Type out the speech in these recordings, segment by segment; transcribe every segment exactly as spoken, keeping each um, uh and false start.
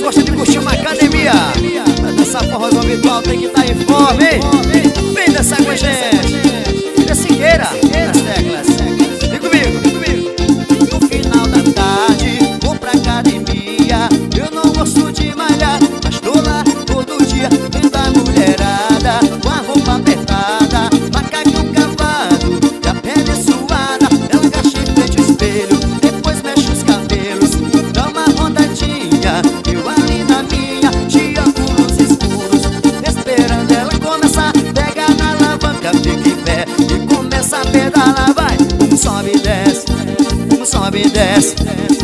gosta de curtir uma academia, pra dançar forrozão virtual tem que estar em forma, hein? Vem dançar com a gente. Filha Siqueira, nas teclas. Vem comigo, vem comigo. No final da tarde, vou pra academia. Eu não gosto de malhar, mas tô lá todo dia. Vendo a mulherada com a roupa apertada, macacão cavado e a pele suada. Ela agacha em frente ao espelho, depois mexe os cabelos, dá uma rodadinha. Eu ali na minha, de óculos escuros, esperando ela começar. Pega na alavanca, fica em pé e começa a pedalar. Vai, um sobe e desce, um sobe e desce.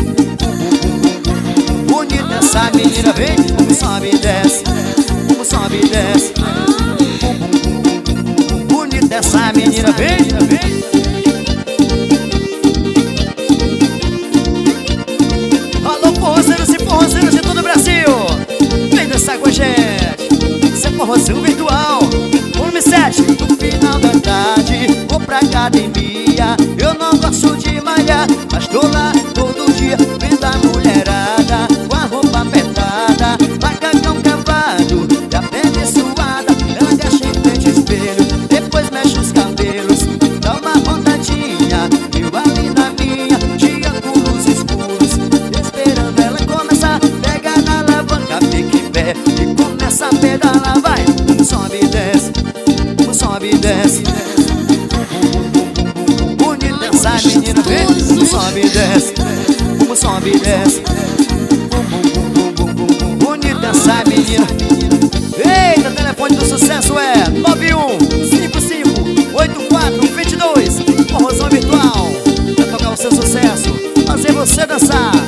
Bonita essa menina, vem, um sobe e desce, um sobe e desce. Bonita essa menina, vem, vem. Alô, forrozeiros e forrozeiras de todo o Brasil, vem dançar com a gente. Isso é forrozão virtual. Volume sete. No final da tarde, vou pra academia. Eu não gosto de malhar, mas tô lá todo dia. Vendo a mulherada com a roupa apertada, macacão cavado e a pele suada. Ela agacha em frente ao espelho, depois mexe os cabelos, dá uma rodadinha. Eu ali na minha, de óculos escuros, esperando ela começar. Pega na alavanca, fica em pé e começa a pedalar. Vai, um sobe e desce, um sobe e desce. Bonita essa menina, vem, um sobe e desce, um sobe e desce. Bonita essa menina. Eita, o telefone do sucesso é nove um cinco cinco oito quatro dois dois. Forrozão virtual, pra tocar o seu sucesso, fazer você dançar.